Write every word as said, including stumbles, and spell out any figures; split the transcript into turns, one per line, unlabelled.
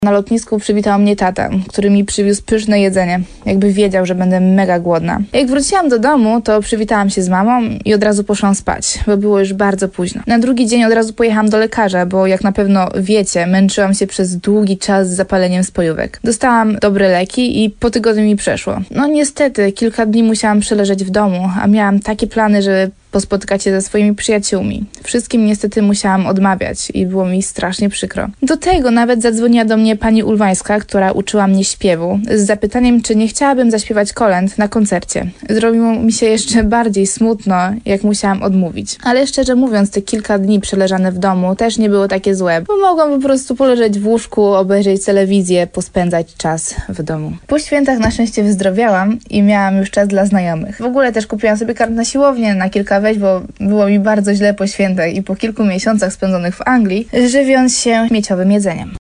Na lotnisku przywitał mnie tata, który mi przywiózł pyszne jedzenie, jakby wiedział, że będę mega głodna. Jak wróciłam do domu, to przywitałam się z mamą i od razu poszłam spać, bo było już bardzo późno. Na drugi dzień od razu pojechałam do lekarza, bo jak na pewno wiecie, męczyłam się przez długi czas z zapaleniem spojówek. Dostałam dobre leki i po tygodniu mi przeszło. No niestety, kilka dni musiałam przeleżeć w domu, a miałam takie plany, że pospotykać się ze swoimi przyjaciółmi. Wszystkim niestety musiałam odmawiać i było mi strasznie przykro. Do tego nawet zadzwoniła do mnie pani Ulwańska, która uczyła mnie śpiewu, z zapytaniem, czy nie chciałabym zaśpiewać kolęd na koncercie. Zrobiło mi się jeszcze bardziej smutno, jak musiałam odmówić. Ale szczerze mówiąc, te kilka dni przeleżane w domu też nie było takie złe, bo mogłam po prostu poleżeć w łóżku, obejrzeć telewizję, pospędzać czas w domu. Po świętach na szczęście wyzdrowiałam i miałam już czas dla znajomych. W ogóle też kupiłam sobie kart na siłownię na kilka wejść, bo było mi bardzo źle po świętach i po kilku miesiącach spędzonych w Anglii, żywiąc się śmieciowym jedzeniem.